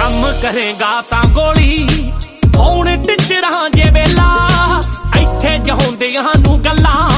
ਕੰਮ ਕਰੇਗਾ ਤਾਂ ਗੋਲੀ ਹੁਣ ਟਿਚਰਾਂ ਜੇ ਵੇਲਾ ਇੱਥੇ ਜਹਾਉਂਦਿਆਂ ਨੂੰ ਗੱਲਾਂ